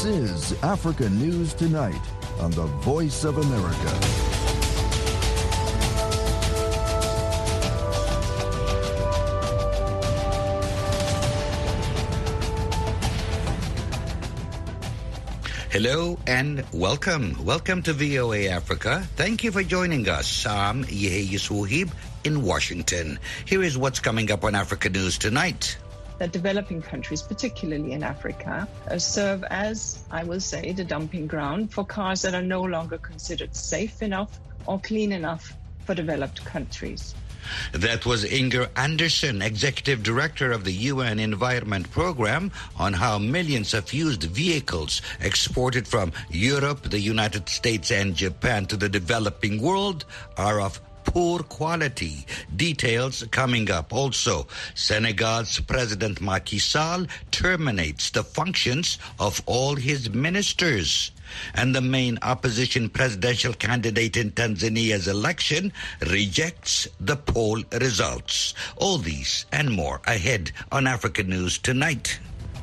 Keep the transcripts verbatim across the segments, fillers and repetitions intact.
This is Africa News Tonight on the Voice of America. Hello and welcome. Welcome to V O A Africa. Thank you for joining us. I'm Yehe Suhib in Washington. Here is what's coming up on Africa News Tonight. That developing countries, particularly in Africa, uh, serve as, I will say, the dumping ground for cars that are no longer considered safe enough or clean enough for developed countries. That was Inger Anderson, Executive Director of the U N Environment Program, on how millions of used vehicles exported from Europe, the United States, and Japan to the developing world are of poor quality. Details coming up. Also, Senegal's President Macky Sall terminates the functions of all his ministers. And the main opposition presidential candidate in Tanzania's election rejects the poll results. All these and more ahead on Africa News Tonight.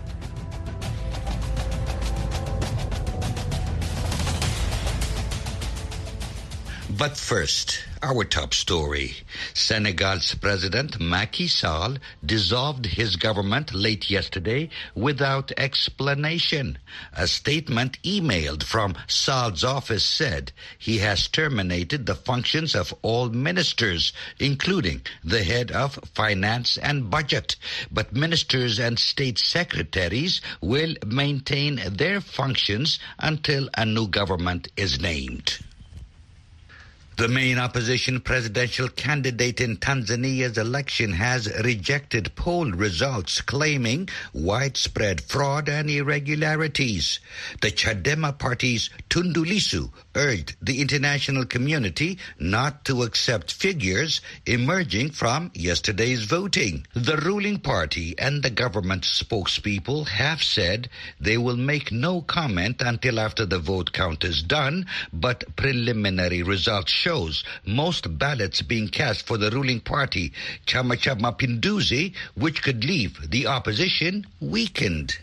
But first, our top story. Senegal's President Macky Sall dissolved his government late yesterday without explanation. A statement emailed from Sall's office said he has terminated the functions of all ministers, including the head of finance and budget. But ministers and state secretaries will maintain their functions until a new government is named. The main opposition presidential candidate in Tanzania's election has rejected poll results claiming widespread fraud and irregularities. The Chadema party's Tundu Lissu urged the international community not to accept figures emerging from yesterday's voting. The ruling party and the government spokespeople have said they will make no comment until after the vote count is done, but preliminary results show shows most ballots being cast for the ruling party, Chama cha Mapinduzi, which could leave the opposition weakened.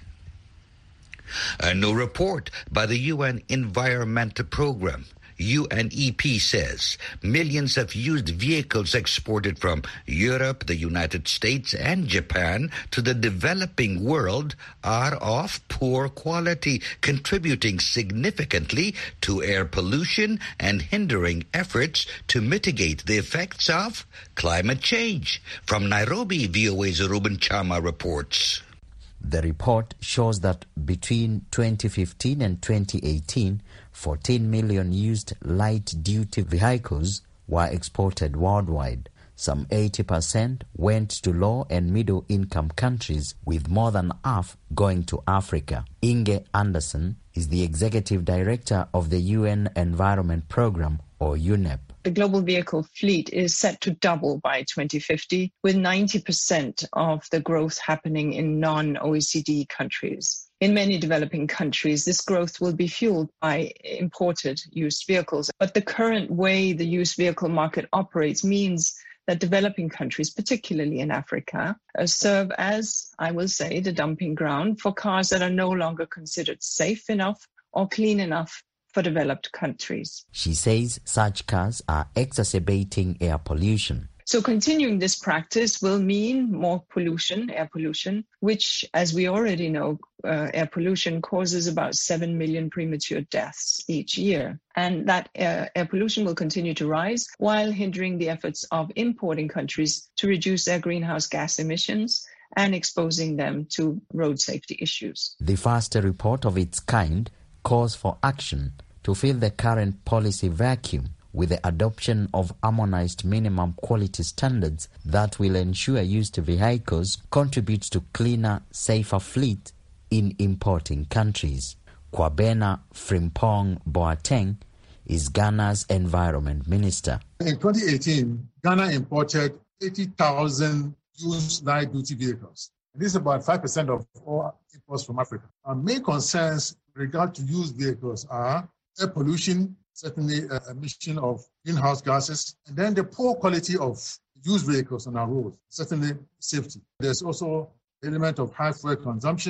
A new report by the U N Environment Program, U N E P, says millions of used vehicles exported from Europe, the United States, and Japan to the developing world are of poor quality, contributing significantly to air pollution and hindering efforts to mitigate the effects of climate change. From Nairobi, V O A's Ruben Chama reports. The report shows that between twenty fifteen and twenty eighteen, fourteen million used light-duty vehicles were exported worldwide. Some eighty percent went to low- and middle-income countries, with more than half going to Africa. Inge Anderson is the executive director of the U N Environment Program, or U N E P. The global vehicle fleet is set to double by twenty fifty, with ninety percent of the growth happening in non-O E C D countries. In many developing countries, this growth will be fueled by imported used vehicles. But the current way the used vehicle market operates means that developing countries, particularly in Africa, uh, serve as, I will say, the dumping ground for cars that are no longer considered safe enough or clean enough for developed countries. She says such cars are exacerbating air pollution. So continuing this practice will mean more pollution, air pollution, which, as we already know, uh, air pollution causes about seven million premature deaths each year. And that uh, air pollution will continue to rise while hindering the efforts of importing countries to reduce their greenhouse gas emissions and exposing them to road safety issues. The first report of its kind calls for action to fill the current policy vacuum with the adoption of harmonized minimum quality standards that will ensure used vehicles contribute to cleaner, safer fleet in importing countries. Kwabena Frimpong Boateng is Ghana's environment minister. In twenty eighteen, Ghana imported eighty thousand used light-duty vehicles. This is about five percent of all imports from Africa. Our main concerns with regard to used vehicles are air pollution, certainly uh, emission of greenhouse gases, and then the poor quality of used vehicles on our roads, certainly safety. There's also an element of high fuel consumption.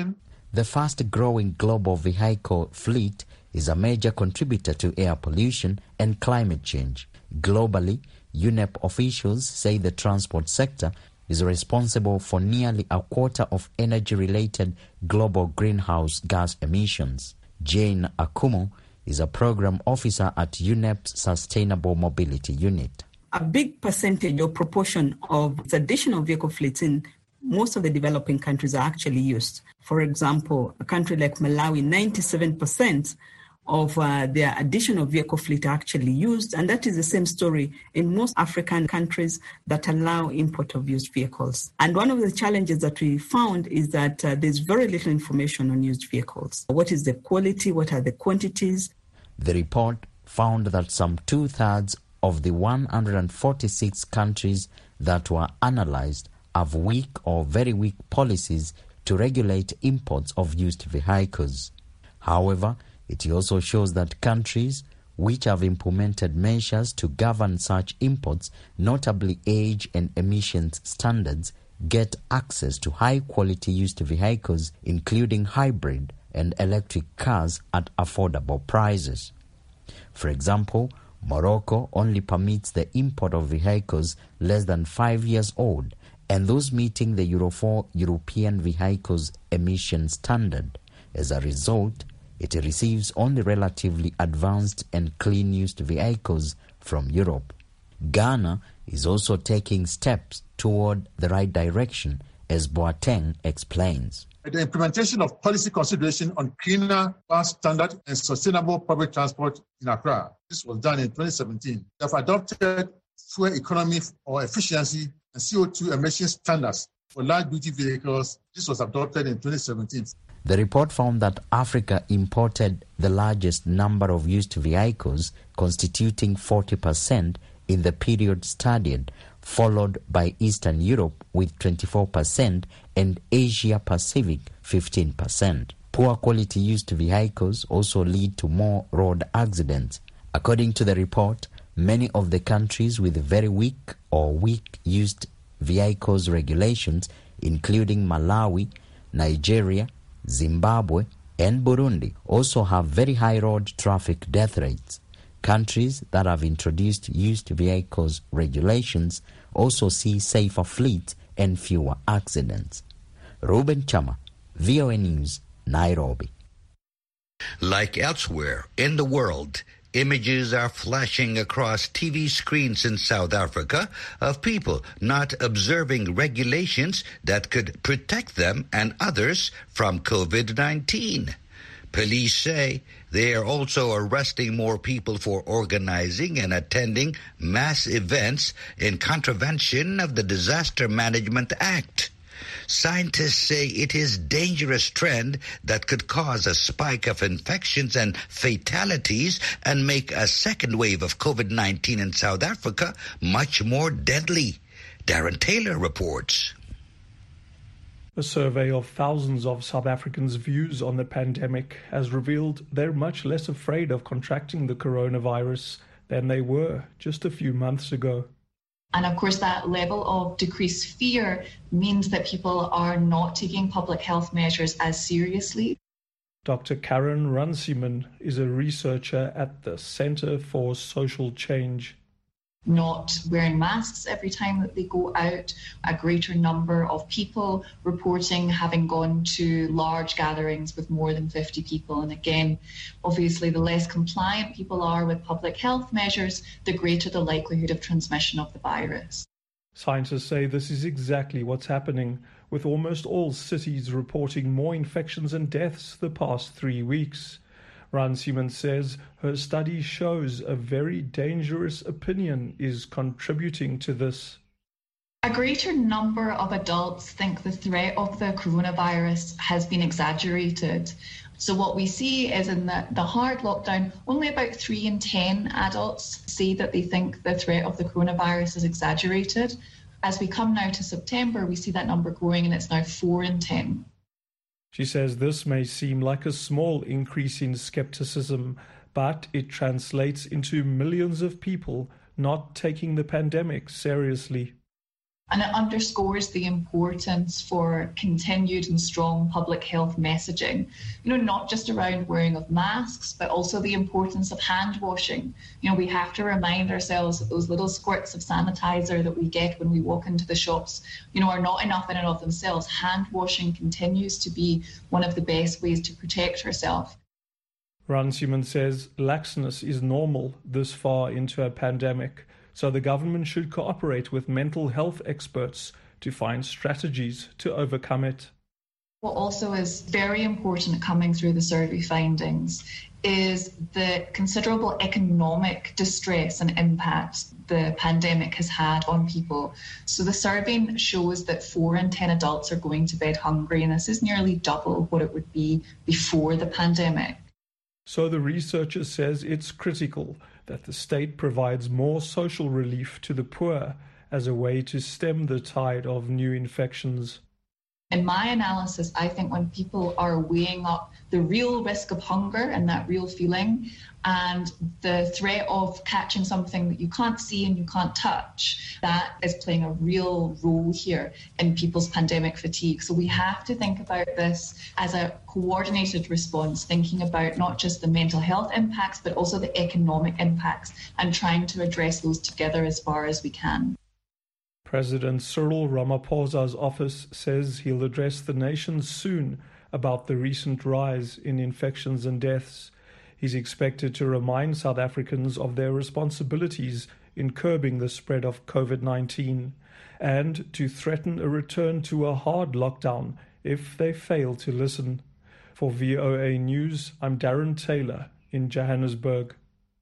The fast-growing global vehicle fleet is a major contributor to air pollution and climate change. Globally, U N E P officials say the transport sector is responsible for nearly a quarter of energy-related global greenhouse gas emissions. Jane Akumo is a program officer at U N E P's Sustainable Mobility Unit. A big percentage or proportion of the additional vehicle fleets in most of the developing countries are actually used. For example, a country like Malawi, ninety-seven percent of uh, their additional vehicle fleet are actually used, and that is the same story in most African countries that allow import of used vehicles. And one of the challenges that we found is that uh, there's very little information on used vehicles. What is the quality? What are the quantities? The report found that some two-thirds of the one hundred forty-six countries that were analyzed have weak or very weak policies to regulate imports of used vehicles. However, it also shows that countries which have implemented measures to govern such imports, notably age and emissions standards, get access to high-quality used vehicles, including hybrid and electric cars at affordable prices. For example, Morocco only permits the import of vehicles less than five years old, and those meeting the Euro four European vehicles emission standard. As a result, it receives only relatively advanced and clean used vehicles from Europe. Ghana is also taking steps toward the right direction, as Boateng explains. The implementation of policy consideration on cleaner, fast, standard, and sustainable public transport in Accra. This was done in twenty seventeen. They have adopted fuel economy or efficiency and C O two emission standards for light-duty vehicles. This was adopted in twenty seventeen. The report found that Africa imported the largest number of used vehicles, constituting forty percent in the period studied, followed by Eastern Europe with twenty-four percent and Asia Pacific fifteen percent. Poor quality used vehicles also lead to more road accidents. According to the report, many of the countries with very weak or weak used vehicles regulations, including Malawi, Nigeria, Zimbabwe, and Burundi, also have very high road traffic death rates. Countries that have introduced used vehicles regulations also see safer fleets and fewer accidents. Ruben Chama, V O A News, Nairobi. Like elsewhere in the world, images are flashing across T V screens in South Africa of people not observing regulations that could protect them and others from COVID nineteen. Police say they are also arresting more people for organizing and attending mass events in contravention of the Disaster Management Act. Scientists say it is a dangerous trend that could cause a spike of infections and fatalities and make a second wave of COVID nineteen in South Africa much more deadly. Darren Taylor reports. A survey of thousands of South Africans' views on the pandemic has revealed they're much less afraid of contracting the coronavirus than they were just a few months ago. And of course, that level of decreased fear means that people are not taking public health measures as seriously. Doctor Karen Runciman is a researcher at the Centre for Social Change. Not wearing masks every time that they go out, a greater number of people reporting having gone to large gatherings with more than fifty people. And again, obviously, the less compliant people are with public health measures, the greater the likelihood of transmission of the virus. Scientists say this is exactly what's happening, with almost all cities reporting more infections and deaths the past three weeks. Runciman says her study shows a very dangerous opinion is contributing to this. A greater number of adults think the threat of the coronavirus has been exaggerated. So what we see is in the, the hard lockdown, only about three in ten adults say that they think the threat of the coronavirus is exaggerated. As we come now to September, we see that number growing and it's now four in ten. She says this may seem like a small increase in skepticism, but it translates into millions of people not taking the pandemic seriously. And it underscores the importance for continued and strong public health messaging, you know, not just around wearing of masks, but also the importance of hand washing. You know, we have to remind ourselves that those little squirts of sanitizer that we get when we walk into the shops, you know, are not enough in and of themselves. Hand washing continues to be one of the best ways to protect ourselves. Ranciman says laxness is normal this far into a pandemic, so the government should cooperate with mental health experts to find strategies to overcome it. What also is very important coming through the survey findings is the considerable economic distress and impact the pandemic has had on people. So the survey shows that four in ten adults are going to bed hungry, and this is nearly double what it would be before the pandemic. So the researcher says it's critical that the state provides more social relief to the poor as a way to stem the tide of new infections. In my analysis, I think when people are weighing up the real risk of hunger and that real feeling and the threat of catching something that you can't see and you can't touch, that is playing a real role here in people's pandemic fatigue. So we have to think about this as a coordinated response, thinking about not just the mental health impacts, but also the economic impacts and trying to address those together as far as we can. President Cyril Ramaphosa's office says he'll address the nation soon about the recent rise in infections and deaths. He's expected to remind South Africans of their responsibilities in curbing the spread of COVID nineteen and to threaten a return to a hard lockdown if they fail to listen. For V O A News, I'm Darren Taylor in Johannesburg.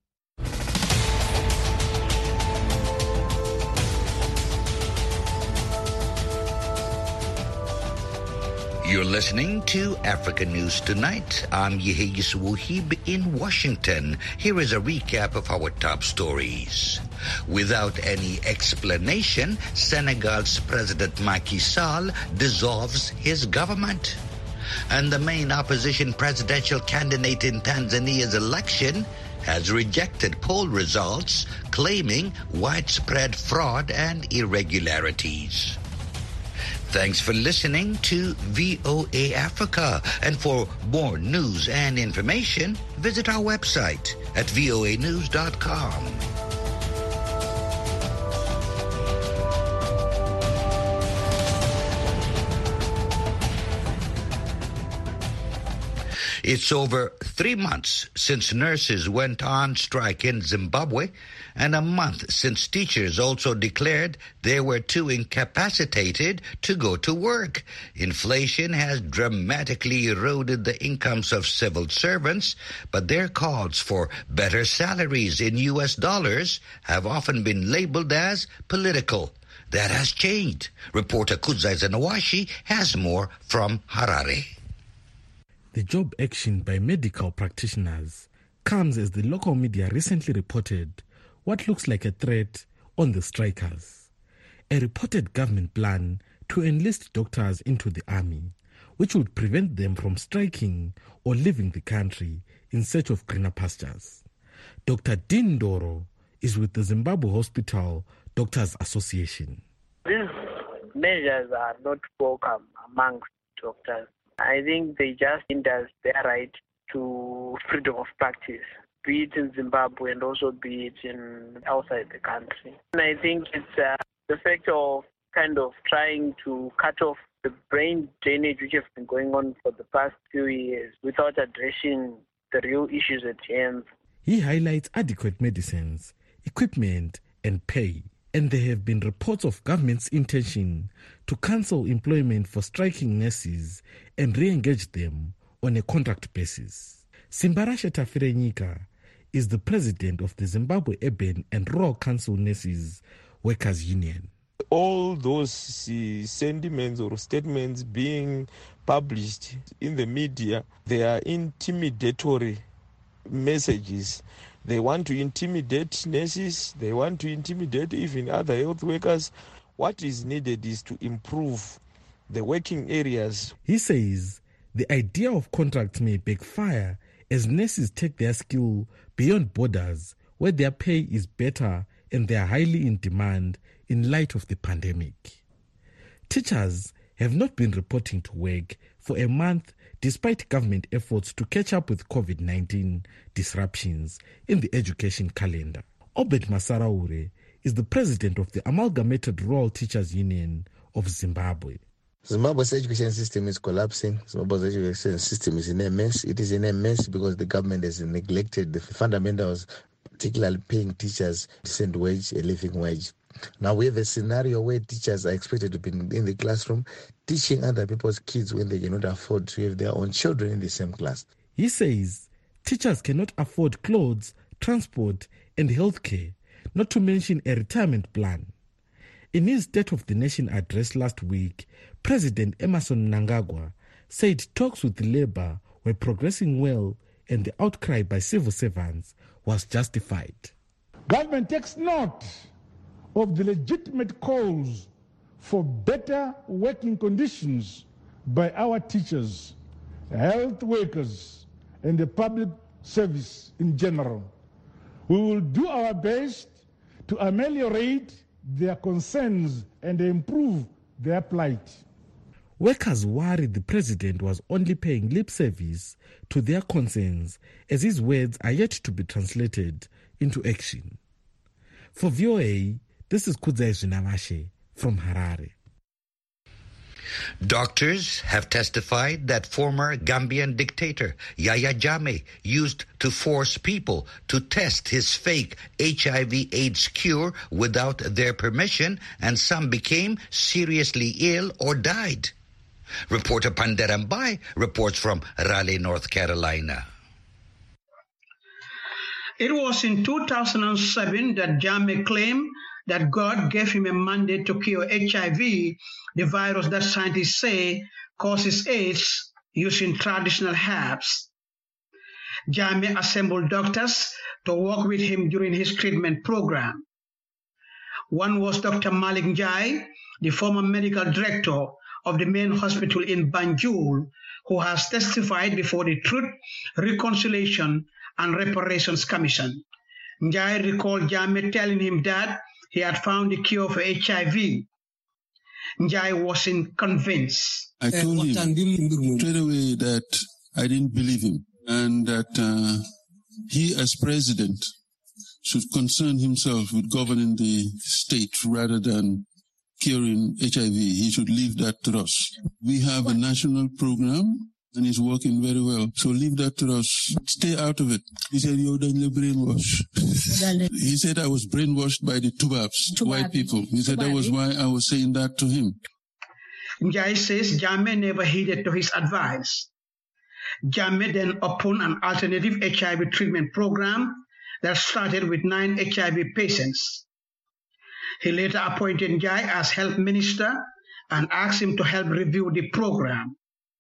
You're listening to Africa News Tonight. I'm Yehiyis Wuhib in Washington. Here is a recap of our top stories. Without any explanation, Senegal's President Macky Sall dissolves his government. And the main opposition presidential candidate in Tanzania's election has rejected poll results claiming widespread fraud and irregularities. Thanks for listening to V O A Africa. And for more news and information, visit our website at V O A news dot com. It's over three months since nurses went on strike in Zimbabwe, and a month since teachers also declared they were too incapacitated to go to work. Inflation has dramatically eroded the incomes of civil servants, but their calls for better salaries in U S dollars have often been labeled as political. That has changed. Reporter Kudzai Zanawashi has more from Harare. The job action by medical practitioners comes as the local media recently reported what looks like a threat on the strikers. A reported government plan to enlist doctors into the army, which would prevent them from striking or leaving the country in search of greener pastures. Doctor Dean Doro is with the Zimbabwe Hospital Doctors Association. These measures are not welcome amongst doctors. I think they just hinder their right to freedom of practice, be it in Zimbabwe and also be it in outside the country. And I think it's uh, the fact of kind of trying to cut off the brain drainage which has been going on for the past few years without addressing the real issues at hand. He highlights adequate medicines, equipment and pay. And there have been reports of government's intention to cancel employment for striking nurses and re-engage them on a contract basis. Simbarashe Tafirenyika is the president of the Zimbabwe Urban and Rural Council Nurses Workers Union. All those uh, sentiments or statements being published in the media, they are intimidatory messages. They want to intimidate nurses. They want to intimidate even other health workers. What is needed is to improve the working areas. He says the idea of contracts may backfire as nurses take their skill beyond borders where their pay is better and they are highly in demand in light of the pandemic. Teachers have not been reporting to work for a month despite government efforts to catch up with COVID nineteen disruptions in the education calendar. Obed Masaraure is the president of the Amalgamated Rural Teachers Union of Zimbabwe. Zimbabwe's education system is collapsing. Zimbabwe's education system is in a mess. It is in a mess because the government has neglected the fundamentals, particularly paying teachers decent wage, a living wage. Now we have a scenario where teachers are expected to be in the classroom teaching other people's kids when they cannot afford to have their own children in the same class. He says teachers cannot afford clothes, transport, and healthcare, not to mention a retirement plan. In his State of the Nation address last week, President Emmerson Mnangagwa said talks with Labour were progressing well and the outcry by civil servants was justified. Government takes note of the legitimate calls for better working conditions by our teachers, health workers, and the public service in general. We will do our best to ameliorate their concerns and improve their plight. Workers worried the president was only paying lip service to their concerns, as his words are yet to be translated into action. For V O A, this is Kudzai Zvinavashe from Harare. Doctors have testified that former Gambian dictator Yahya Jammeh used to force people to test his fake H I V AIDS cure without their permission, and some became seriously ill or died. Reporter Panderambai reports from Raleigh, North Carolina. It was in two thousand seven that Jammeh claimed that God gave him a mandate to cure H I V, the virus that scientists say causes AIDS, using traditional herbs. Jammeh assembled doctors to work with him during his treatment program. One was Doctor Malik Njai, the former medical director of the main hospital in Banjul, who has testified before the Truth, Reconciliation and Reparations Commission. Njai recalled Jammeh telling him that he had found the cure for H I V. Njai wasn't convinced. I told him straight away that I didn't believe him, and that uh, he, as president, should concern himself with governing the state rather than curing H I V. He should leave that to us. We have a national program, and it's working very well. So leave that to us. Stay out of it. He said, you're done your brainwash. He said I was brainwashed by the Tubabs, white people. He said that was why I was saying that to him. Njai says Jammeh never heeded to his advice. Jammeh then opened an alternative H I V treatment program that started with nine H I V patients. He later appointed Njai as health minister and asked him to help review the program.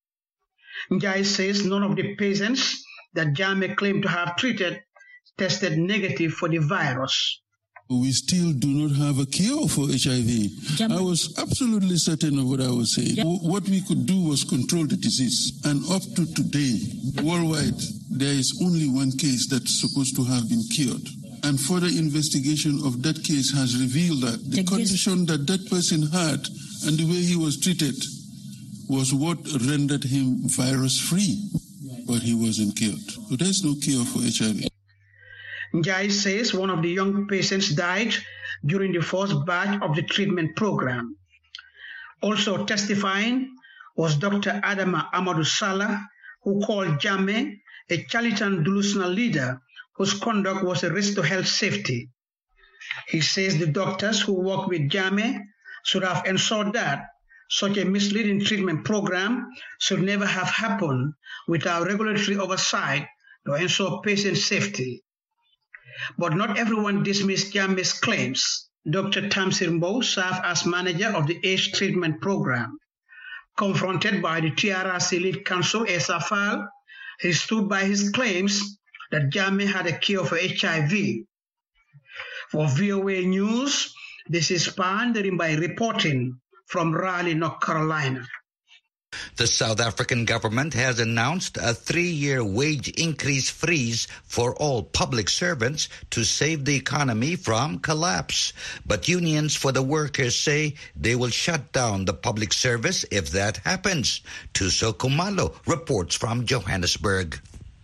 Njai says none of the patients that Jammeh claimed to have treated tested negative for the virus. We still do not have a cure for H I V. I was absolutely certain of what I was saying. What we could do was control the disease. And up to today, worldwide, there is only one case that's supposed to have been cured. And further investigation of that case has revealed that the condition that that person had and the way he was treated was what rendered him virus-free, but he wasn't cured. So there's no cure for H I V. Njai says one of the young patients died during the first batch of the treatment program. Also testifying was Doctor Adama Amadou Salah, who called Jammeh a charlatan delusional leader whose conduct was a risk to health safety. He says the doctors who work with Jammeh should have ensured that such a misleading treatment program should never have happened without regulatory oversight to ensure patient safety. But not everyone dismissed Jammeh's claims. Doctor Tamsir Mbow served as manager of the AIDS treatment program. Confronted by the T R R C lead counsel Esa Fall, he stood by his claims that Jammeh had a cure for H I V. For V O A News, this is Panderimbai reporting from Raleigh, North Carolina. The South African government has announced a three-year wage increase freeze for all public servants to save the economy from collapse. But unions for the workers say they will shut down the public service if that happens. Thuso Khumalo reports from Johannesburg.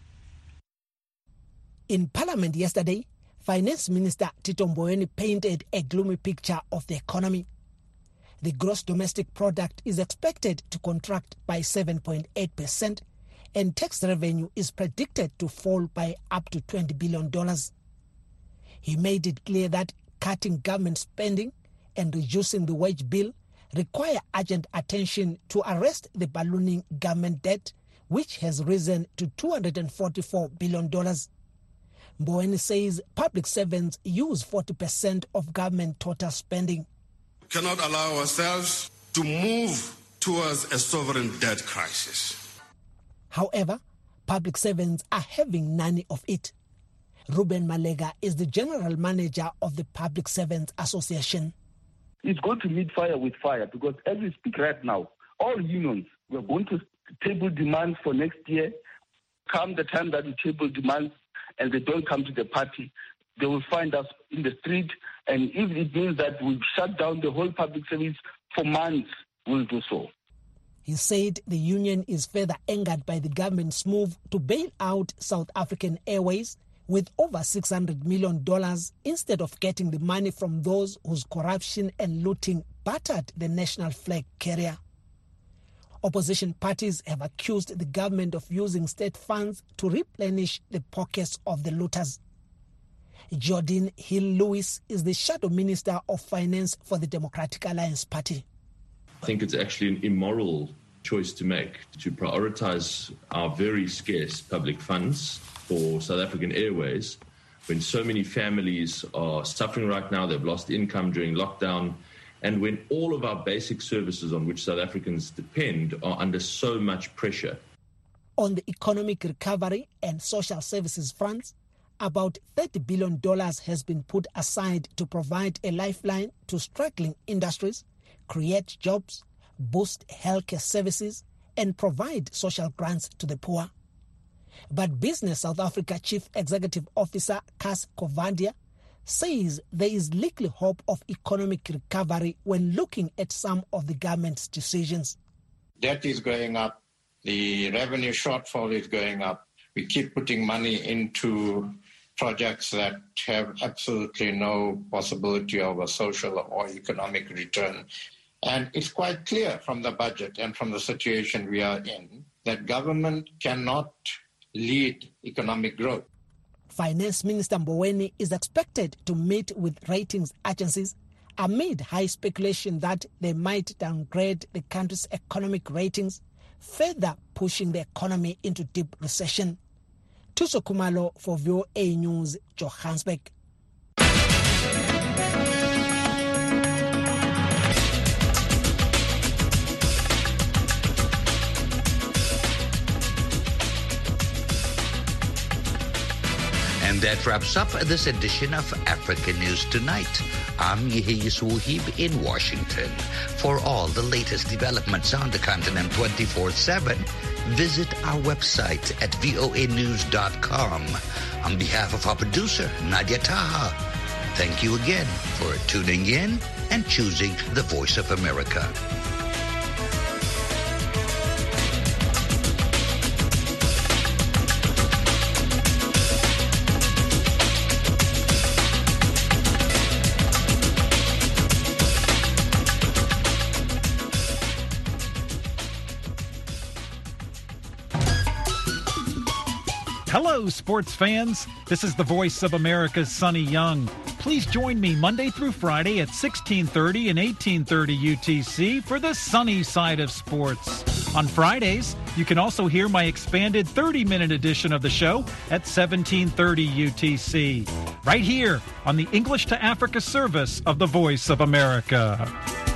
In Parliament yesterday, Finance Minister Tito Mboweni painted a gloomy picture of the economy. The gross domestic product is expected to contract by seven point eight percent, and tax revenue is predicted to fall by up to twenty billion dollars. He made it clear that cutting government spending and reducing the wage bill require urgent attention to arrest the ballooning government debt, which has risen to two hundred forty-four billion dollars. Mboweni says public servants use forty percent of government total spending. We cannot allow ourselves to move towards a sovereign debt crisis. However, public servants are having none of it. Ruben Malega is the general manager of the Public Servants Association. It's going to meet fire with fire because as we speak right now, all unions, we're going to table demands for next year. Come the time that we table demands and they don't come to the party, they will find us in the street. And if it means that we shut down the whole public service for months, we'll do so. He said the union is further angered by the government's move to bail out South African Airways with over six hundred million dollars instead of getting the money from those whose corruption and looting battered the national flag carrier. Opposition parties have accused the government of using state funds to replenish the pockets of the looters. Jordan Hill-Lewis is the Shadow Minister of Finance for the Democratic Alliance Party. I think it's actually an immoral choice to make, to prioritize our very scarce public funds for South African Airways when so many families are suffering right now, they've lost income during lockdown, and when all of our basic services on which South Africans depend are under so much pressure. On the economic recovery and social services fronts, about thirty billion dollars has been put aside to provide a lifeline to struggling industries, create jobs, boost healthcare services, and provide social grants to the poor. But Business South Africa Chief Executive Officer Cas Covandia says there is little hope of economic recovery when looking at some of the government's decisions. Debt is going up, the revenue shortfall is going up. We keep putting money into projects that have absolutely no possibility of a social or economic return. And it's quite clear from the budget and from the situation we are in that government cannot lead economic growth. Finance Minister Mboweni is expected to meet with ratings agencies amid high speculation that they might downgrade the country's economic ratings, further pushing the economy into deep recession. Thuso Khumalo for V O A News, Johannesburg. And that wraps up this edition of Africa News Tonight. I'm Yehiyas Wuhib in Washington. For all the latest developments on the continent twenty-four seven, visit our website at voa news dot com. On behalf of our producer, Nadia Taha, thank you again for tuning in and choosing the Voice of America. Hello, sports fans. This is the Voice of America's Sonny Young. Please join me Monday through Friday at sixteen thirty and eighteen thirty U T C for the sunny side of sports. On Fridays, you can also hear my expanded thirty-minute edition of the show at seventeen thirty U T C, right here on the English to Africa service of the Voice of America.